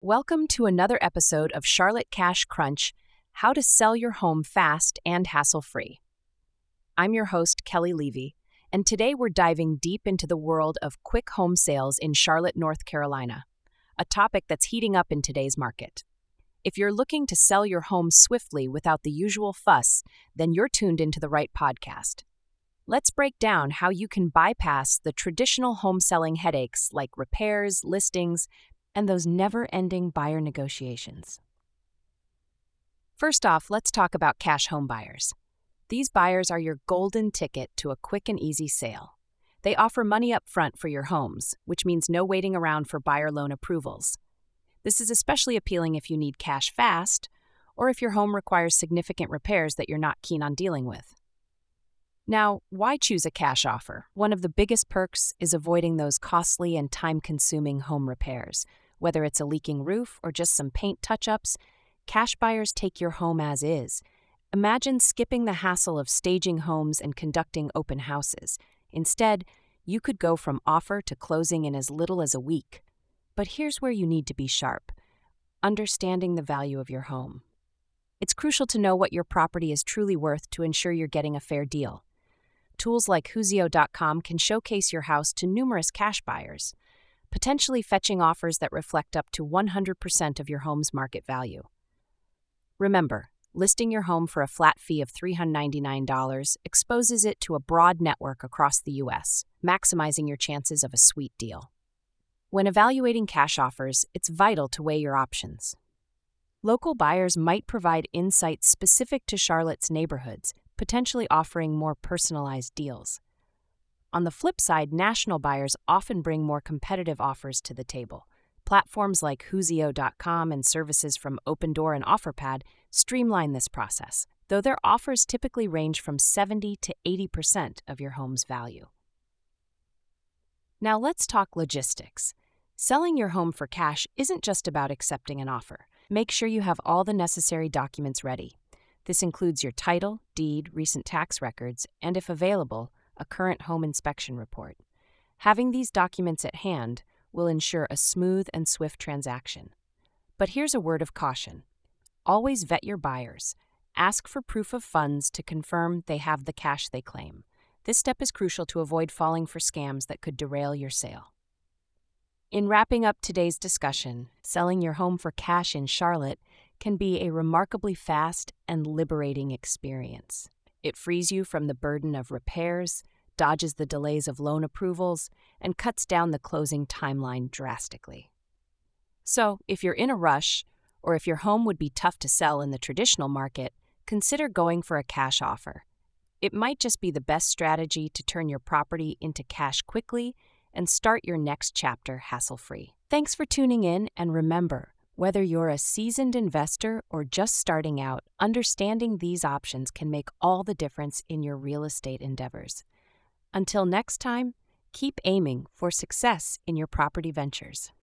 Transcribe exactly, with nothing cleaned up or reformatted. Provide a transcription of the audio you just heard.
Welcome to another episode of Charlotte Cash Crunch: How to Sell Your Home Fast and Hassle-Free. I'm your host, Kelly Levy, and today we're diving deep into the world of quick home sales in Charlotte, North Carolina, a topic that's heating up in today's market. If you're looking to sell your home swiftly without the usual fuss, then you're tuned into the right podcast. Let's break down how you can bypass the traditional home selling headaches like repairs, listings, and those never-ending buyer negotiations. First off, let's talk about cash home buyers. These buyers are your golden ticket to a quick and easy sale. They offer money up front for your homes, which means no waiting around for buyer loan approvals. This is especially appealing if you need cash fast, or if your home requires significant repairs that you're not keen on dealing with. Now, why choose a cash offer? One of the biggest perks is avoiding those costly and time-consuming home repairs. Whether it's a leaking roof or just some paint touch-ups, cash buyers take your home as is. Imagine skipping the hassle of staging homes and conducting open houses. Instead, you could go from offer to closing in as little as a week. But here's where you need to be sharp: understanding the value of your home. It's crucial to know what your property is truly worth to ensure you're getting a fair deal. Tools like Whozeo dot com can showcase your house to numerous cash buyers, potentially fetching offers that reflect up to one hundred percent of your home's market value. Remember, listing your home for a flat fee of three hundred ninety-nine dollars exposes it to a broad network across the U S, maximizing your chances of a sweet deal. When evaluating cash offers, it's vital to weigh your options. Local buyers might provide insights specific to Charlotte's neighborhoods, potentially offering more personalized deals. On the flip side, national buyers often bring more competitive offers to the table. Platforms like Whozeo dot com and services from Opendoor and OfferPad streamline this process, though their offers typically range from seventy to eighty percent of your home's value. Now let's talk logistics. Selling your home for cash isn't just about accepting an offer. Make sure you have all the necessary documents ready. This includes your title, deed, recent tax records, and if available, a current home inspection report. Having these documents at hand will ensure a smooth and swift transaction. But here's a word of caution. Always vet your buyers. Ask for proof of funds to confirm they have the cash they claim. This step is crucial to avoid falling for scams that could derail your sale. In wrapping up today's discussion, selling your home for cash in Charlotte can be a remarkably fast and liberating experience. It frees you from the burden of repairs, dodges the delays of loan approvals, and cuts down the closing timeline drastically. So, if you're in a rush, or if your home would be tough to sell in the traditional market, consider going for a cash offer. It might just be the best strategy to turn your property into cash quickly and start your next chapter hassle-free. Thanks for tuning in, and remember, whether you're a seasoned investor or just starting out, understanding these options can make all the difference in your real estate endeavors. Until next time, keep aiming for success in your property ventures.